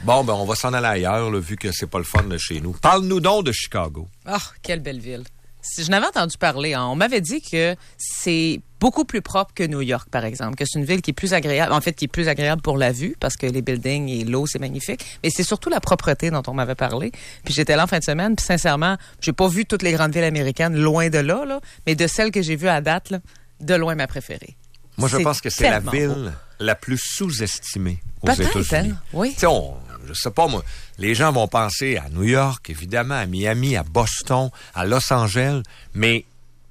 Bon, ben on va s'en aller ailleurs, là, vu que c'est pas le fun de chez nous. Parle-nous donc de Chicago. Oh, quelle belle ville. Si je n'avais entendu parler, on m'avait dit que c'est beaucoup plus propre que New York, par exemple, que c'est une ville qui est plus agréable, en fait, qui est plus agréable pour la vue, parce que les buildings et l'eau, c'est magnifique, mais c'est surtout la propreté dont on m'avait parlé. Puis j'étais là en fin de semaine, puis sincèrement, j'ai pas vu toutes les grandes villes américaines, loin de là, mais de celles que j'ai vues à date, là, de loin ma préférée. Moi, je pense que c'est la ville beau. la plus sous-estimée aux Peut-être, États-Unis. hein? Oui. Tu sais, je sais pas, moi, les gens vont penser à New York, évidemment, à Miami, à Boston, à Los Angeles, mais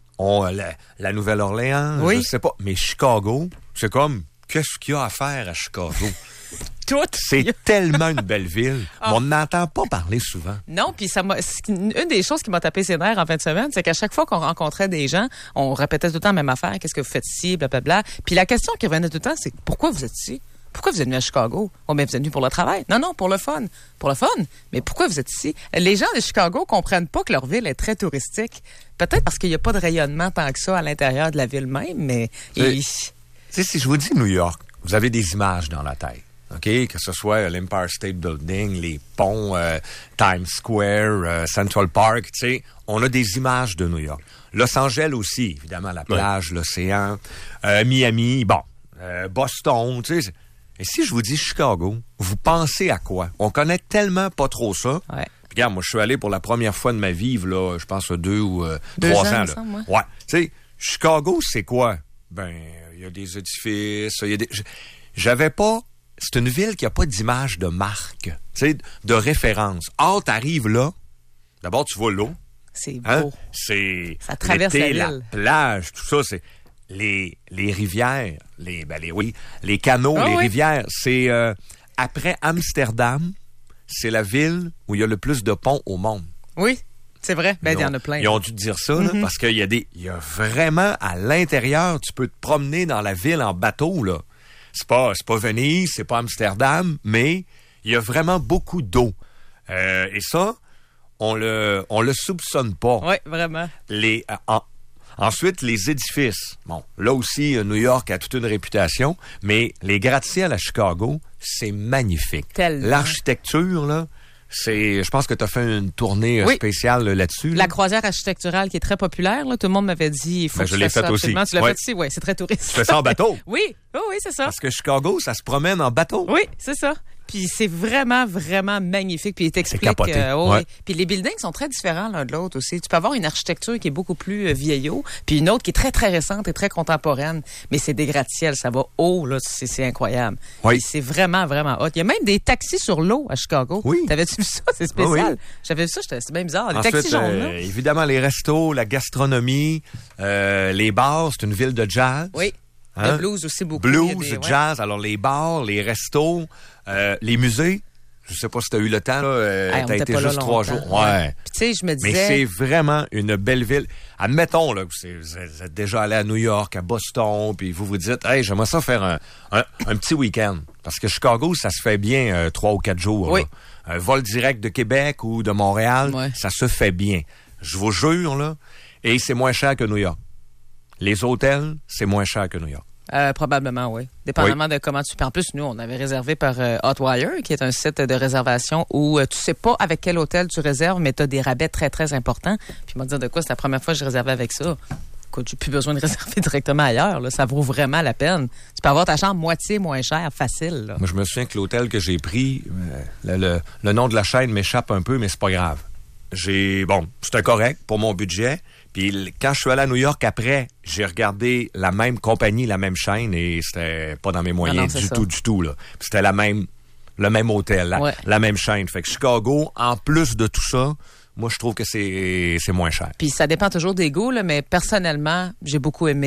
la Nouvelle-Orléans, oui. je sais pas. Mais Chicago, c'est comme, qu'est-ce qu'il y a à faire à Chicago? Tout. C'est tellement une belle ville. Oh. On n'entend pas parler souvent. Non, puis une des choses qui m'a tapé ses nerfs en fin de semaine, c'est qu'à chaque fois qu'on rencontrait des gens, on répétait tout le temps la même affaire. Qu'est-ce que vous faites ici, blablabla. Puis la question qui revenait tout le temps, c'est pourquoi vous êtes ici? Pourquoi vous êtes venu à Chicago? Oh, bien, vous êtes venu pour le travail. Non, pour le fun. Pour le fun. Mais pourquoi vous êtes ici? Les gens de Chicago comprennent pas que leur ville est très touristique. Peut-être parce qu'il n'y a pas de rayonnement tant que ça à l'intérieur de la ville même, mais... Tu sais, si je vous dis New York, vous avez des images dans la tête. OK? Que ce soit l'Empire State Building, les ponts, Times Square, Central Park, tu sais, on a des images de New York. Los Angeles aussi, évidemment, la plage, l'océan, Miami, Boston, tu sais... Et si je vous dis Chicago, vous pensez à quoi? On connaît tellement pas trop ça. Ouais. Puis regarde, moi, je suis allé pour la première fois de ma vie, là, je pense 2 ou 3 ans. Là. Ensemble, ouais. Tu sais, Chicago, c'est quoi? Ben, il y a des édifices, il y a des... J'avais pas... C'est une ville qui a pas d'image de marque, tu sais, de référence. Or, t'arrives là, d'abord, tu vois l'eau. C'est beau. Hein? C'est... Ça traverse l'été, la ville. La plage, tout ça, c'est... Les rivières, les canaux, les rivières, c'est après Amsterdam, c'est la ville où il y a le plus de ponts au monde. Oui, c'est vrai. Ben, il y en a plein. Ils ont dû dire ça, là, parce qu'il y a vraiment à l'intérieur, tu peux te promener dans la ville en bateau, là. C'est pas Venise, c'est pas Amsterdam, mais il y a vraiment beaucoup d'eau. Et ça, on le soupçonne pas. Oui, vraiment. Ensuite, les édifices. Bon, là aussi, New York a toute une réputation, mais les gratte-ciels à Chicago, c'est magnifique. Tellement. L'architecture, là, je pense que tu as fait une tournée spéciale là-dessus. La croisière architecturale qui est très populaire, là, tout le monde m'avait dit, il faut que je l'ai faite aussi. Tu l'as fait aussi, oui, c'est très touriste. Tu fais ça en bateau? Oui, c'est ça. Parce que Chicago, ça se promène en bateau. Oui, c'est ça. Puis c'est vraiment, vraiment magnifique. Puis il t'explique... C'est capoté. Oui. Puis les buildings sont très différents l'un de l'autre aussi. Tu peux avoir une architecture qui est beaucoup plus vieillot, puis une autre qui est très, très récente et très contemporaine. Mais c'est des gratte-ciels, ça va haut, là, c'est incroyable. Oui. Puis c'est vraiment, vraiment hot. Il y a même des taxis sur l'eau à Chicago. Oui. T'avais-tu vu ça? C'est spécial. Oui. J'avais vu ça, c'est bien bizarre. Les Ensuite, taxis jaunes, là. évidemment, les restos, la gastronomie, les bars, c'est une ville de jazz. Oui. Hein? Le blues aussi beaucoup. Blues, jazz, alors les bars, les restos, les musées. Je sais pas si tu as eu le temps, là. T'as été juste 3 jours. Ouais. Puis tu sais, je me disais... Mais c'est vraiment une belle ville. Admettons, là, que vous êtes déjà allé à New York, à Boston, puis vous vous dites, hey, j'aimerais ça faire un petit week-end. Parce que Chicago, ça se fait bien 3 ou 4 jours. Oui. Là. Un vol direct de Québec ou de Montréal, ça se fait bien. Je vous jure, là. Et c'est moins cher que New York. Les hôtels, c'est moins cher que New York. Probablement, oui. Dépendamment de comment tu... En plus, nous, on avait réservé par Hotwire, qui est un site de réservation où tu sais pas avec quel hôtel tu réserves, mais tu as des rabais très, très importants. Puis, moi, dire de quoi, c'est la première fois que je réservais avec ça. Écoute, j'ai plus besoin de réserver directement ailleurs. Là. Ça vaut vraiment la peine. Tu peux avoir ta chambre moitié moins chère, facile. Là. Moi, je me souviens que l'hôtel que j'ai pris, le nom de la chaîne m'échappe un peu, mais c'est pas grave. C'était correct pour mon budget. Puis quand je suis allé à New York après, j'ai regardé la même compagnie, la même chaîne, et c'était pas dans mes moyens du tout, là. Puis c'était le même hôtel, la même chaîne. Fait que Chicago, en plus de tout ça, moi, je trouve que c'est moins cher. Puis ça dépend toujours des goûts, là, mais personnellement, j'ai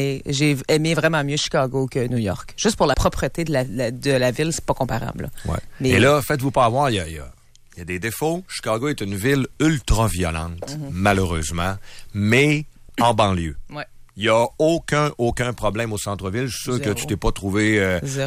aimé vraiment mieux Chicago que New York. Juste pour la propreté de la ville, c'est pas comparable. Là. Ouais. Mais... Et là, faites-vous pas avoir, il y a des défauts. Chicago est une ville ultra violente, malheureusement, mais en banlieue. Ouais. Il n'y a aucun problème au centre-ville. Je suis sûr que tu t'es pas trouvé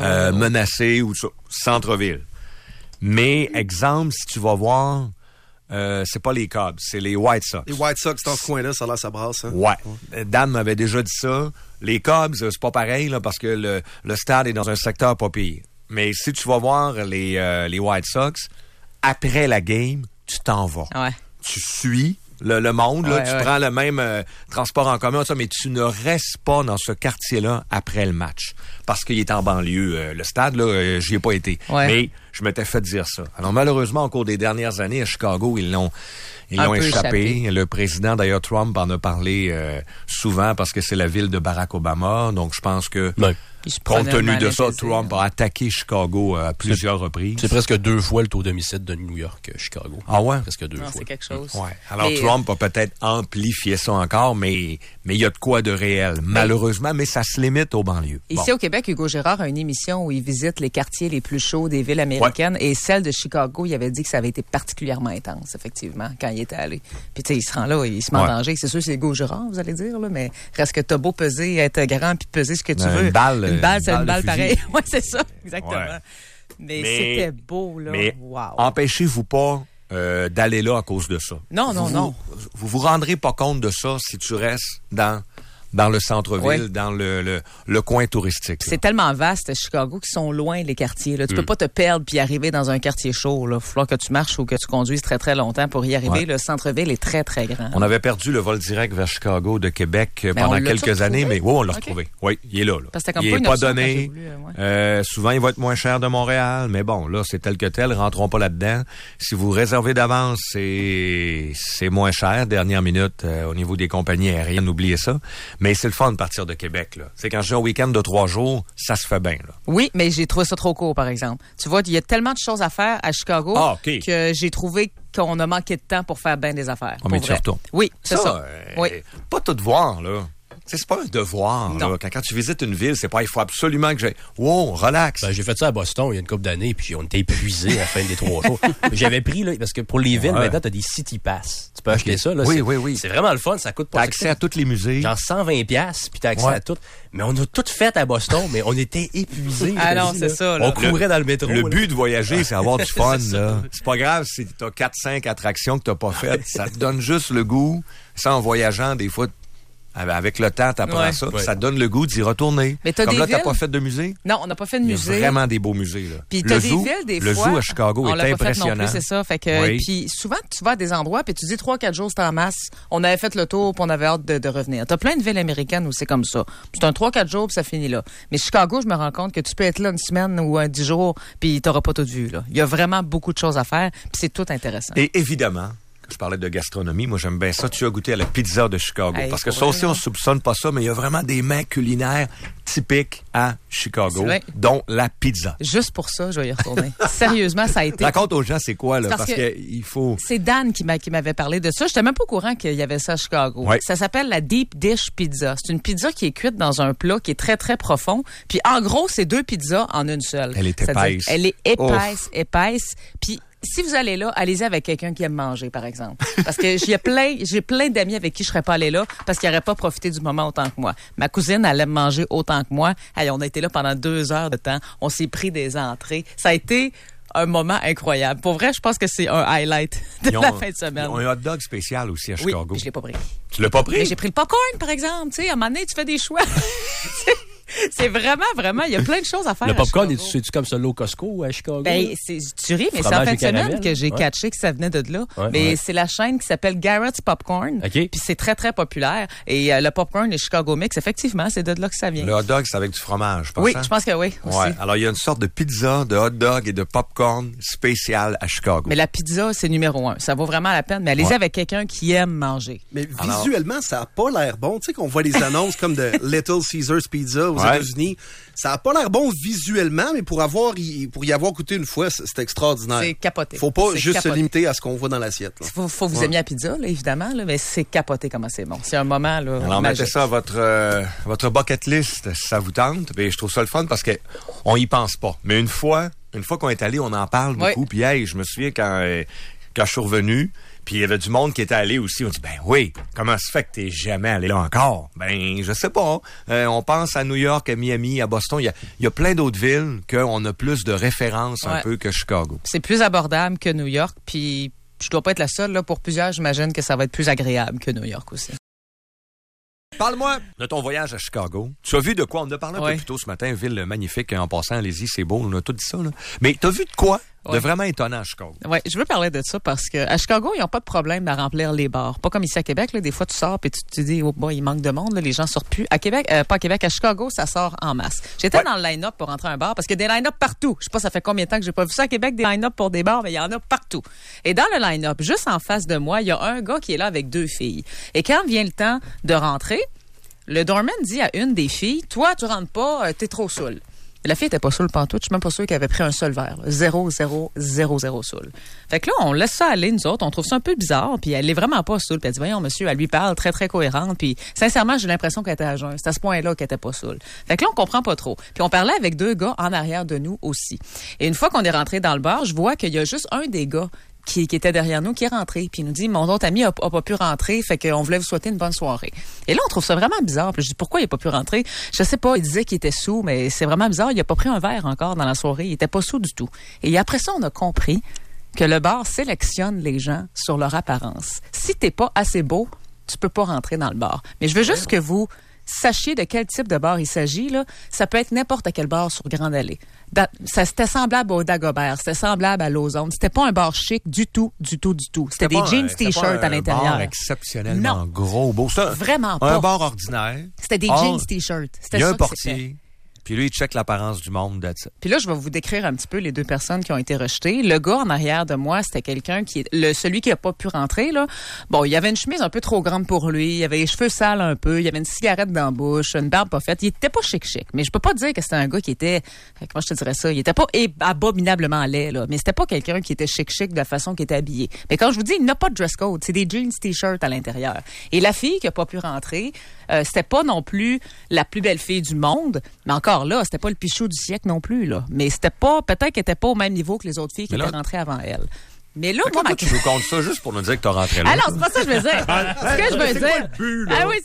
menacé ou ça. Centre-ville. Mais, exemple, si tu vas voir, c'est pas les Cubs, c'est les White Sox. Les White Sox, dans ce coin-là, ça a l'air ça brasse. Hein? Ouais. Dan m'avait déjà dit ça. Les Cubs, c'est pas pareil, là, parce que le stade est dans un secteur pas pire. Mais si tu vas voir les White Sox, après la game, tu t'en vas. Ouais. Tu suis le monde, là, tu prends le même transport en commun, ça, mais tu ne restes pas dans ce quartier-là après le match. Parce qu'il est en banlieue. Le stade, là, j'y ai pas été. Ouais. Mais je m'étais fait dire ça. Alors, malheureusement, au cours des dernières années, à Chicago, ils l'ont échappé. Le président, d'ailleurs, Trump, en a parlé souvent parce que c'est la ville de Barack Obama. Donc, je pense que... Ouais. Compte tenu de ça, Trump a attaqué Chicago à plusieurs reprises. C'est presque 2 fois le taux d'homicide de New York, Chicago. Ah ouais? Presque 2 fois. C'est quelque chose. Ouais. Alors, Trump a peut-être amplifié ça encore, mais il y a de quoi de réel, malheureusement, mais ça se limite aux banlieues. Ici, au Québec, Hugo Gérard a une émission où il visite les quartiers les plus chauds des villes américaines, et celle de Chicago, il avait dit que ça avait été particulièrement intense, effectivement, quand il était allé. Puis, tu sais, il se rend là, il se met en danger. C'est sûr, c'est Hugo Gérard, vous allez dire, là, mais reste que t'as beau peser, être grand, puis peser ce que tu veux. Une balle, c'est une balle pareille. Oui, c'est ça, exactement. Ouais. Mais c'était beau, là. Mais empêchez-vous pas d'aller là à cause de ça. Non. Vous vous rendrez pas compte de ça si tu restes dans le centre-ville, dans le coin touristique. C'est tellement vaste, Chicago, qu'ils sont loin, les quartiers. Là. Tu peux pas te perdre puis arriver dans un quartier chaud. Il va falloir que tu marches ou que tu conduises très, très longtemps pour y arriver. Ouais. Le centre-ville est très, très grand. On avait perdu le vol direct vers Chicago de Québec pendant quelques années, mais on l'a retrouvé. Oui, il est là. Parce que il n'est pas donné. Souvent, il va être moins cher de Montréal, mais bon, là, c'est tel que tel. Rentrons pas là-dedans. Si vous réservez d'avance, c'est moins cher. Dernière minute, au niveau des compagnies aériennes, oubliez ça. Mais c'est le fun de partir de Québec, là. C'est quand j'ai un week-end de 3 jours, ça se fait bien, là. Oui, mais j'ai trouvé ça trop court, par exemple. Tu vois, il y a tellement de choses à faire à Chicago que j'ai trouvé qu'on a manqué de temps pour faire bien des affaires. Oh, mais tu retournes. Oui, c'est ça. Oui. Pas tout voir, là. C'est pas un devoir. Là. Quand tu visites une ville, c'est pas il faut absolument que j'ai... Wow, relax. Ben, j'ai fait ça à Boston il y a une couple d'années, puis on était épuisés à la fin des 3 jours. J'avais pris, là, parce que pour les villes, maintenant, t'as des City Pass. Tu peux acheter ça. Là, oui. C'est vraiment le fun, ça coûte pas... T'as accès à tous les musées. Genre 120$, puis t'as accès à tout. Mais on a tout fait à Boston, mais on était épuisés. Ah non, c'est ça. Là. On courait dans le métro. Le but de voyager, c'est avoir du fun. Là. C'est pas grave si t'as 4-5 attractions que t'as pas faites. Ça te donne juste le goût. Ça, en voyageant, des fois... Avec le temps, t'apprends ça. Ça te donne le goût d'y retourner. Mais comme là, t'as pas fait de musée? Non, on n'a pas fait de musée. Il y a vraiment des beaux musées, là. Puis t'as des villes, des fois. Le zoo à Chicago est impressionnant. On l'a pas fait non plus, c'est ça. Fait que, puis souvent, tu vas à des endroits, puis tu dis 3-4 jours, c'est en masse. On avait fait le tour, puis on avait hâte de revenir. T'as plein de villes américaines où c'est comme ça. C'est un 3-4 jours, puis ça finit là. Mais Chicago, je me rends compte que tu peux être là une semaine ou 10 jours, puis t'auras pas tout vu, là. Il y a vraiment beaucoup de choses à faire, puis c'est tout intéressant. Et évidemment, je parlais de gastronomie. Moi, j'aime bien ça. Tu as goûté à la pizza de Chicago. Parce que ça aussi, on soupçonne pas ça, mais il y a vraiment des mets culinaires typiques à Chicago, dont la pizza. Juste pour ça, je vais y retourner. Sérieusement, ça a été... Raconte aux gens, c'est quoi, là? Parce que il faut... C'est Dan qui m'avait parlé de ça. J'étais même pas au courant qu'il y avait ça à Chicago. Ouais. Ça s'appelle la Deep Dish Pizza. C'est une pizza qui est cuite dans un plat qui est très, très profond. Puis, en gros, c'est 2 pizzas en une seule. Elle est épaisse. Elle est épaisse. Puis, si vous allez là, allez-y avec quelqu'un qui aime manger, par exemple. Parce que j'ai plein d'amis avec qui je serais pas allé là parce qu'ils n'auraient pas profité du moment autant que moi. Ma cousine, elle aime manger autant que moi. Hey, on a été là pendant 2 heures de temps. On s'est pris des entrées. Ça a été un moment incroyable. Pour vrai, je pense que c'est un highlight de la fin de semaine. Ils ont un hot dog spécial aussi à Chicago. Oui, je l'ai pas pris. Tu l'as pas pris? Mais j'ai pris le popcorn, par exemple. Tu sais, à un moment donné, tu fais des choix. C'est vraiment, il y a plein de choses à faire. Le popcorn, c'est-tu comme ça, l'eau Costco à Chicago? Ben, tu ris, mais c'est en fin de semaine que j'ai catché que ça venait de là. Mais c'est la chaîne qui s'appelle Garrett's Popcorn. Puis c'est très, très populaire. Et le popcorn et Chicago Mix, effectivement, c'est de là que ça vient. Le hot dog, c'est avec du fromage, je pense. Oui, je pense que oui, aussi. Ouais. Alors, il y a une sorte de pizza, de hot dog et de popcorn spécial à Chicago. Mais la pizza, c'est numéro 1. Ça vaut vraiment la peine. Mais allez-y avec quelqu'un qui aime manger. Mais visuellement, ça n'a pas l'air bon. Tu sais qu'on voit des annonces comme de Little Caesars Pizza aux États-Unis. Ça n'a pas l'air bon visuellement, mais pour y avoir goûté une fois, c'est extraordinaire. C'est capoté. Faut pas juste se limiter à ce qu'on voit dans l'assiette. Faut vous aimer la pizza, là, évidemment, là, mais c'est capoté comment c'est bon. C'est un moment, là. Alors, magique. mettez ça à votre bucket list, si ça vous tente. Et je trouve ça le fun parce que on y pense pas. Mais une fois qu'on est allé, on en parle beaucoup. Puis, hey, je me souviens quand je suis revenu, puis il y avait du monde qui était allé aussi. On dit, ben oui, comment se fait que t'es jamais allé là encore? Ben, je sais pas. On pense à New York, à Miami, à Boston. Il y a plein d'autres villes qu'on a plus de références un peu que Chicago. C'est plus abordable que New York, puis je dois pas être la seule. Là, pour plusieurs, j'imagine que ça va être plus agréable que New York aussi. Parle-moi de ton voyage à Chicago. Tu as vu de quoi? On en a parlé un peu plus tôt ce matin. Ville magnifique. En passant, allez-y, c'est beau. On a tout dit ça. Là. Mais t'as vu de quoi? de vraiment étonnant à Chicago. Ouais, je veux parler de ça parce que à Chicago, ils n'ont pas de problème à remplir les bars. Pas comme ici à Québec, là, des fois tu sors et tu te dis, oh boy, il manque de monde, là, les gens sortent plus. À Québec, pas à Québec, à Chicago, ça sort en masse. J'étais dans le line-up pour rentrer à un bar parce qu'il y a des line-up partout. Je sais pas, ça fait combien de temps que j'ai pas vu ça à Québec, des line-up pour des bars, mais il y en a partout. Et dans le line-up, juste en face de moi, il y a un gars qui est là avec 2 filles. Et quand vient le temps de rentrer, le doorman dit à une des filles, toi, tu rentres pas, t'es trop saoul. La fille était pas saoule pantoute. Je suis même pas sûre qu'elle avait pris un seul verre. 0 saoule. Fait que là, on laisse ça aller, nous autres. On trouve ça un peu bizarre. Puis elle est vraiment pas saoule. Puis elle dit, voyons, monsieur, elle lui parle très, très cohérente. Puis sincèrement, j'ai l'impression qu'elle était à jeun. C'est à ce point-là qu'elle était pas saoule. Fait que là, on comprend pas trop. Puis on parlait avec 2 gars en arrière de nous aussi. Et une fois qu'on est rentré dans le bar, je vois qu'il y a juste un des gars qui était derrière nous, qui est rentré. Puis il nous dit, mon autre ami a pas pu rentrer, fait qu'on voulait vous souhaiter une bonne soirée. Et là, on trouve ça vraiment bizarre. Puis je dis, pourquoi il a pas pu rentrer? Je sais pas, il disait qu'il était sous, mais c'est vraiment bizarre. Il a pas pris un verre encore dans la soirée. Il était pas sous du tout. Et après ça, on a compris que le bar sélectionne les gens sur leur apparence. Si t'es pas assez beau, tu peux pas rentrer dans le bar. Mais je veux juste que vous sachiez de quel type de bar il s'agit, là. Ça peut être n'importe quel bar sur Grande Allée. C'était semblable au Dagobert, c'était semblable à l'Ozone. C'était pas un bar chic du tout. C'était des jeans t-shirts à l'intérieur. Un bar exceptionnellement gros, beau. Ça, vraiment pas. Un bar ordinaire. C'était des jeans t-shirts. Il y a un portier. Puis lui, il check l'apparence du monde. Puis là, je vais vous décrire un petit peu les 2 personnes qui ont été rejetées. Le gars en arrière de moi, c'était quelqu'un celui qui a pas pu rentrer, là. Bon, il avait une chemise un peu trop grande pour lui. Il avait les cheveux sales un peu. Il avait une cigarette dans la bouche, une barbe pas faite. Il était pas chic. Mais je peux pas dire que c'était un gars qui était, comment je te dirais ça? Il était pas abominablement laid, là. Mais c'était pas quelqu'un qui était chic de la façon qu'il était habillé. Mais quand je vous dis, il n'a pas de dress code. C'est des jeans t-shirts à l'intérieur. Et la fille qui a pas pu rentrer, c'était pas non plus la plus belle fille du monde. Mais encore là, c'était pas le pichou du siècle non plus, là. Mais c'était pas, peut-être qu'elle était pas au même niveau que les autres filles qui étaient rentrées avant elle. Mais là, moi, tu nous comptes ça juste pour nous dire que t'as rentré là. Ah non, c'est pas ça que je veux dire. Ce que je veux dire. Ah oui,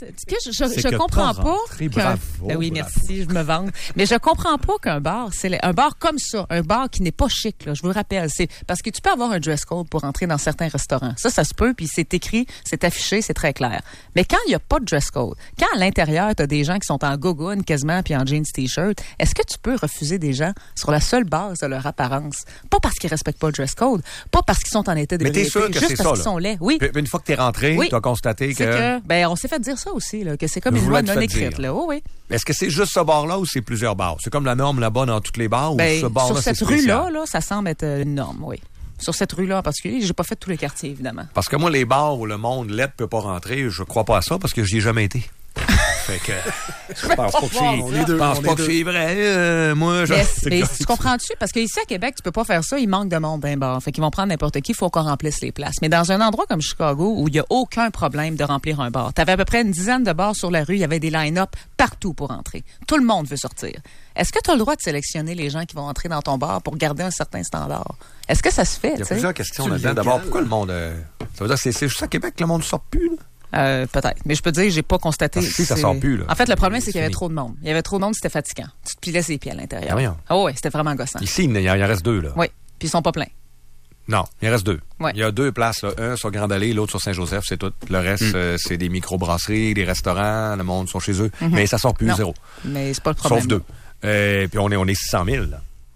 je comprends pas. Ben oui, merci, je me vante. Mais je comprends pas qu'un bar, c'est un bar comme ça, un bar qui n'est pas chic, là. Je vous le rappelle, c'est parce que tu peux avoir un dress code pour entrer dans certains restaurants. Ça se peut, puis c'est écrit, c'est affiché, c'est très clair. Mais quand il y a pas de dress code, quand à l'intérieur t'as des gens qui sont en gogoune quasiment puis en jeans t-shirt, est-ce que tu peux refuser des gens sur la seule base de leur apparence? Pas parce qu'ils respectent pas le dress code, pas parce qu'ils sont en état de mais t'es sûr que juste c'est parce ça, qu'ils sont laids. Oui. Puis une fois que t'es rentré, tu as constaté que... Ben, on s'est fait dire ça aussi, là, que c'est comme une loi non écrite, là. Oh, oui. Est-ce que c'est juste ce bar-là ou c'est plusieurs bars? C'est comme la norme là-bas dans tous les bars ben, ou ce bar-là, sur cette rue-là, là, ça semble être une norme, oui. Sur cette rue-là en particulier, j'ai pas fait tous les quartiers, évidemment. Parce que moi, les bars où le monde laid peut pas rentrer, je crois pas à ça parce que j'y ai jamais été. Fait que je pense pas que c'est vrai. Moi, mais tu comprends-tu? Parce qu'ici à Québec, tu peux pas faire ça. Il manque de monde d'un bar. Fait qu'ils vont prendre n'importe qui. Il faut qu'on remplisse les places. Mais dans un endroit comme Chicago, où il y a aucun problème de remplir un bar, t'avais à peu près une dizaine de bars sur la rue. Il y avait des line-up partout pour entrer. Tout le monde veut sortir. Est-ce que tu as le droit de sélectionner les gens qui vont entrer dans ton bar pour garder un certain standard? Est-ce que ça se fait? Il y a plusieurs questions là-dedans. D'abord, pourquoi le monde... Ça veut dire que c'est juste à Québec que le monde ne sort plus, là? Peut-être. Mais je peux te dire, j'ai pas constaté. Ça sort plus, là. En fait, le problème, c'est qu'il y avait trop de monde. Il y avait trop de monde, c'était fatigant. Tu te pilais ses pieds à l'intérieur. Ah oui, c'était vraiment gossant. Ici, il en reste 2, là. Oui. Puis ils sont pas pleins. Non, il en reste 2. Ouais. Il y a 2 places, là. Un sur Grande Allée, l'autre sur Saint-Joseph, c'est tout. Le reste, c'est des micro-brasseries, des restaurants, le monde sont chez eux. Mais ça sort plus, zéro. Mais c'est pas le problème. Sauf 2. Puis on est 600 000,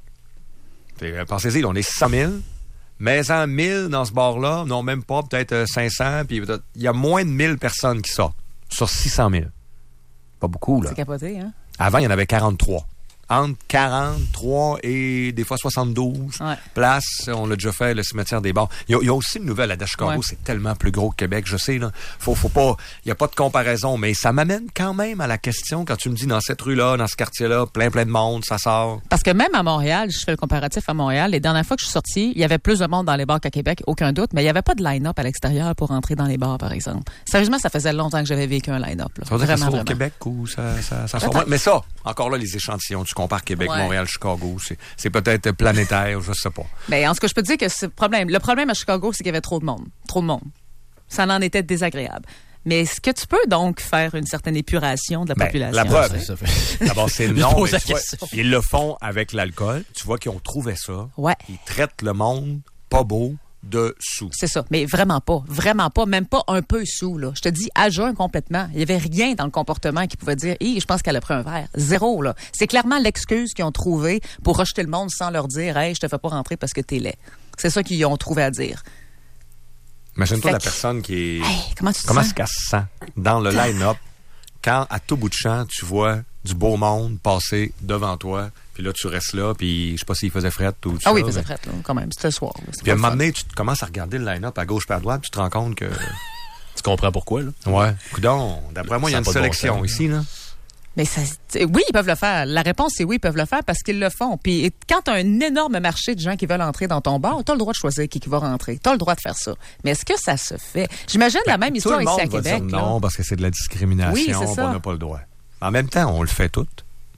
là. Pensez-y, là, on est 600 000. Mais en 1000 dans ce bar-là, non, même pas, peut-être 500, puis il y a moins de 1000 personnes qui sortent sur 600 000. Pas beaucoup, là. C'est capoté, hein? Avant, il y en avait 43. Entre 43 et des fois 72 places. On l'a déjà fait, le cimetière des bars. Il y a aussi une nouvelle à Chicago, c'est tellement plus gros que Québec, je sais, là. Faut pas, il n'y a pas de comparaison, mais ça m'amène quand même à la question, quand tu me dis dans cette rue-là, dans ce quartier-là, plein de monde, ça sort. Parce que même à Montréal, je fais le comparatif à Montréal, les dernières fois que je suis sortie, il y avait plus de monde dans les bars qu'à Québec, aucun doute, mais il n'y avait pas de line-up à l'extérieur pour entrer dans les bars, par exemple. Sérieusement, ça faisait longtemps que j'avais vécu un line-up, là. Ça veut dire que c'est au Québec où ça sort. Mais ça, encore là, les échantillons, tu compares Québec, Montréal, Chicago, c'est peut-être planétaire, je sais pas. Ben, en tout cas, je peux te dire que le problème à Chicago, c'est qu'il y avait trop de monde. Trop de monde. Ça en était désagréable. Mais est-ce que tu peux donc faire une certaine épuration de la population? La preuve, d'abord, c'est non. Ils le font avec l'alcool. Tu vois qu'ils ont trouvé ça. Ouais. Ils traitent le monde pas beau, de sous. C'est ça, mais vraiment pas, même pas un peu sous, là. Je te dis, à jeun complètement. Il y avait rien dans le comportement qui pouvait dire, je pense qu'elle a pris un verre. Zéro, là. C'est clairement l'excuse qu'ils ont trouvée pour rejeter le monde sans leur dire, hey, je te fais pas rentrer parce que t'es laid. C'est ça qu'ils ont trouvé à dire. Imagine-toi la personne qui est... Hey, comment tu te comment sens? est-ce qu'elle se sent dans le line-up quand, à tout bout de champ, tu vois du beau monde passer devant toi, puis là, tu restes là, puis je sais pas s'il faisait fret ou tout ça. Ah oui, il faisait fret, là, quand même. C'était le soir. Là. Puis à un moment donné, tu commences à regarder le line-up à gauche et à droite, puis tu te rends compte que... Tu comprends pourquoi, là? Ouais. Coudon, d'après moi, il y a une sélection ici, là. Mais ça, oui, ils peuvent le faire. La réponse, c'est oui, ils peuvent le faire parce qu'ils le font. Puis quand tu as un énorme marché de gens qui veulent entrer dans ton bar, tu as le droit de choisir qui va rentrer. Tu as le droit de faire ça. Mais est-ce que ça se fait? J'imagine la même histoire ici à Québec. Tout le monde va dire non, parce que c'est de la discrimination, oui, on n'a pas le droit. En même temps, on le fait tout.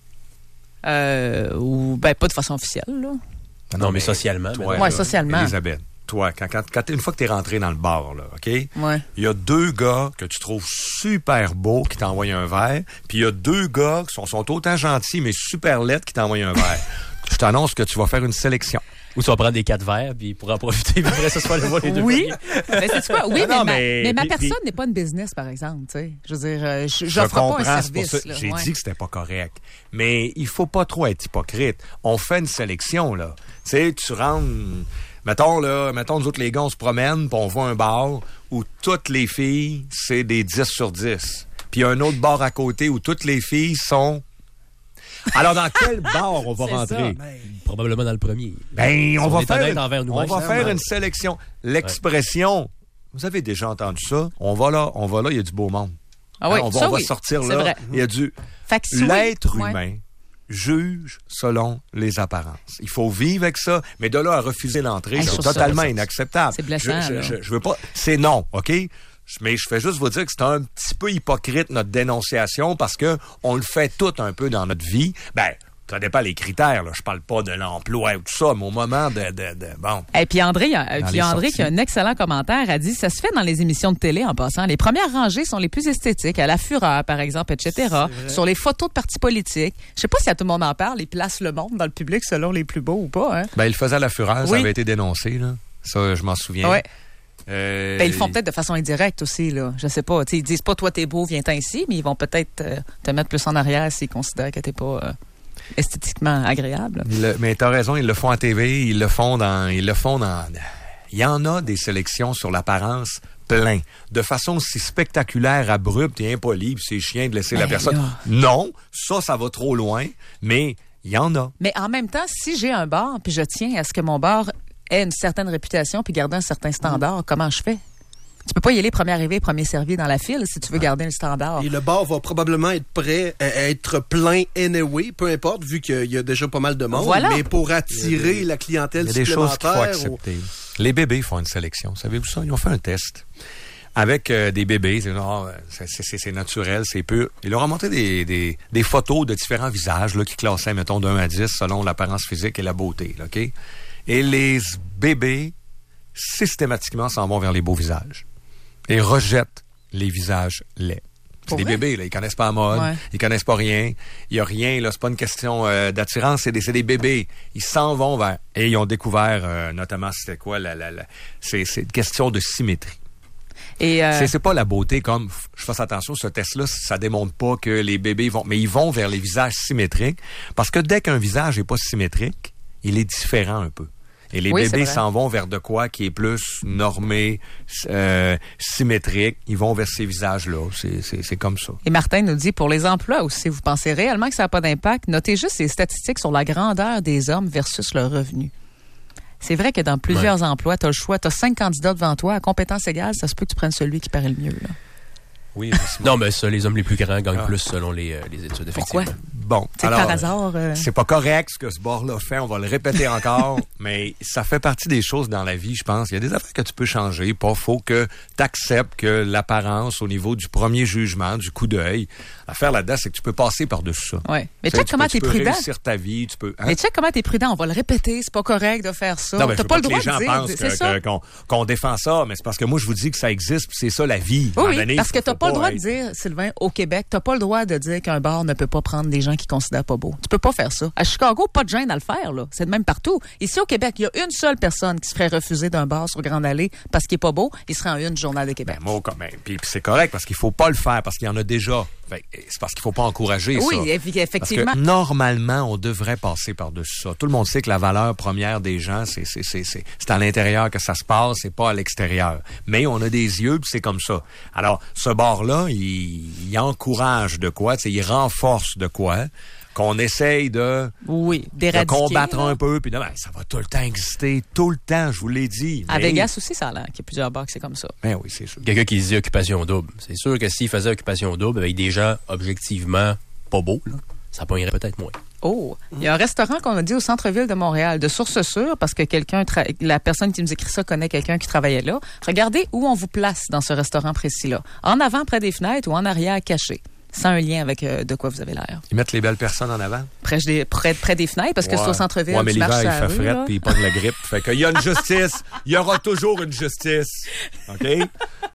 Ou pas de façon officielle, là. Non, mais socialement. Oui, socialement. Elisabeth, toi, une fois que tu es rentré dans le bar, là, OK? Ouais. Il y a 2 gars que tu trouves super beaux qui t'envoient un verre, puis il y a 2 gars qui sont autant gentils, mais super laids qui t'envoient un verre. Je t'annonce que tu vas faire une sélection. Ou tu vas prendre des 4 verres, puis pour en profiter, puis après, ça soit les 2 Oui, mais c'est quoi? Oui, non, mais ma personne n'est pas une business, par exemple. Tu sais. Je veux dire, j'offre pas un service. Là, j'ai dit que c'était pas correct. Mais il faut pas trop être hypocrite. On fait une sélection, là. Tu sais, tu rentres... Mettons, nous autres, les gars, on se promène, puis on voit un bar où toutes les filles, c'est des 10 sur 10. Puis il y a un autre bar à côté où toutes les filles sont... Alors, dans quel bar on va rentrer? Probablement dans le premier. Ben, on va faire une sélection. L'expression, vous avez déjà entendu ça? On va là, il y a du beau monde. Ah oui, on va sortir là, vrai. il y a du... L'être humain juge selon les apparences. Il faut vivre avec ça, mais de là à refuser l'entrée, c'est totalement inacceptable. C'est blessant. Je veux pas... C'est non, OK? Mais je fais juste vous dire que c'est un petit peu hypocrite, notre dénonciation, parce que on le fait tout un peu dans notre vie. Ben, ça dépend les critères, là. Je parle pas de l'emploi ou tout ça, mais au moment bon. Et puis André qui a un excellent commentaire, a dit, ça se fait dans les émissions de télé en passant. Les premières rangées sont les plus esthétiques, à la Fureur, par exemple, etc. Sur les photos de partis politiques. Je sais pas si à tout le monde en parle, ils placent le monde dans le public selon les plus beaux ou pas, hein? Ben, il le faisait à la Fureur, ça avait été dénoncé, là. Ça, je m'en souviens. Ouais. Ils le font peut-être de façon indirecte aussi, là. Je sais pas. T'sais, ils disent pas, toi, t'es beau, viens-t'en ici, mais ils vont peut-être te mettre plus en arrière s'ils considèrent que t'es pas esthétiquement agréable. Mais t'as raison, ils le font à TV, ils le font dans... Il y en a des sélections sur l'apparence plein. De façon si spectaculaire, abrupte et impolie, puis c'est chiant de laisser la personne. Là. Non, ça va trop loin, mais il y en a. Mais en même temps, si j'ai un bar, puis je tiens à ce que mon bar ait une certaine réputation puis garder un certain standard, comment je fais? Tu peux pas y aller premier arrivé, premier servi dans la file si tu veux garder le standard. Et le bar va probablement être prêt à être plein anyway, peu importe, vu qu'il y a déjà pas mal de monde. Voilà. Mais pour attirer la clientèle supplémentaire... Il y a des choses qu'il faut accepter. Les bébés font une sélection. Savez-vous ça? Ils ont fait un test avec des bébés. C'est naturel, c'est pur. Ils leur ont montré des photos de différents visages là, qui classaient, mettons, d'1 à 10 selon l'apparence physique et la beauté. Là, OK? Et les bébés, systématiquement, s'en vont vers les beaux visages et rejettent les visages laids. C'est des bébés, là. Ils connaissent pas la mode, ils connaissent pas rien. Il y a rien, là. C'est pas une question d'attirance, c'est des bébés. Ils s'en vont vers... Et ils ont découvert, notamment, c'était quoi, c'est une question de symétrie. Et c'est pas la beauté comme, je fasse attention, ce test-là, ça démontre pas que les bébés vont... Mais ils vont vers les visages symétriques, parce que dès qu'un visage est pas symétrique, il est différent un peu. Et les bébés s'en vont vers de quoi qui est plus normé, symétrique. Ils vont vers ces visages-là. C'est comme ça. Et Martin nous dit, pour les emplois aussi, vous pensez réellement que ça n'a pas d'impact? Notez juste les statistiques sur la grandeur des hommes versus leur revenu. C'est vrai que dans plusieurs emplois, tu as le choix. Tu as 5 candidats devant toi. À compétence égale, ça se peut que tu prennes celui qui paraît le mieux. Là. Oui, non, mais ça, les hommes les plus grands gagnent plus selon les études, effectivement. Pourquoi? Bon, alors, par hasard... c'est pas correct ce que ce bar-là fait, on va le répéter encore, mais ça fait partie des choses dans la vie, je pense. Il y a des affaires que tu peux changer, pas faut que tu acceptes que l'apparence au niveau du premier jugement, du coup d'œil, l'affaire là-dedans, c'est que tu peux passer par-dessus ça. Oui, mais check comment t'es prudent. Tu peux réussir ta vie, tu peux... Hein? Mais check comment t'es prudent, on va le répéter, c'est pas correct de faire ça. Non, mais t'as pas le droit de dire. Les gens pensent qu'on défend ça, mais c'est parce que moi, je vous dis que ça existe, puis c'est ça la vie. Oui, parce que t'as pas le droit de dire, Sylvain, au Québec, t'as pas le droit de dire qu'un bar ne peut pas prendre des gens qui considèrent pas beaux. Tu peux pas faire ça. À Chicago, pas de gêne à le faire, là. C'est de même partout. Ici, au Québec, il y a une seule personne qui se ferait refuser d'un bar sur Grande Allée parce qu'il est pas beau. Il serait en une du Journal de Québec. Moi, quand même. Puis c'est correct parce qu'il faut pas le faire parce qu'il y en a déjà. C'est parce qu'il faut pas encourager ça. Oui, effectivement. Parce que normalement, on devrait passer par-dessus ça. Tout le monde sait que la valeur première des gens, c'est à l'intérieur que ça se passe, c'est pas à l'extérieur. Mais on a des yeux, puis c'est comme ça. Alors, ce bar-là, il encourage de quoi, il renforce de quoi, qu'on essaye de combattre un peu, puis ça va tout le temps exister, tout le temps, je vous l'ai dit. À Vegas aussi, ça a l'air qu'il y a plusieurs bars que c'est comme ça. Ben oui, c'est sûr. Quelqu'un qui dit occupation double. C'est sûr que s'il faisait occupation double avec des gens objectivement pas beaux, là, ça pognerait peut-être moins. Oh, il y a un restaurant qu'on a dit au centre-ville de Montréal, de source sûre, parce que la personne qui nous écrit ça connaît quelqu'un qui travaillait là. Regardez où on vous place dans ce restaurant précis-là. En avant, près des fenêtres, ou en arrière, caché. Sans un lien avec de quoi vous avez l'air. Ils mettent les belles personnes en avant? Près des fenêtres, parce que c'est au centre-ville. Ouais, mais l'hiver, il fait fret, puis il pas de la grippe. Fait qu'il y a une justice. Il y aura toujours une justice. OK?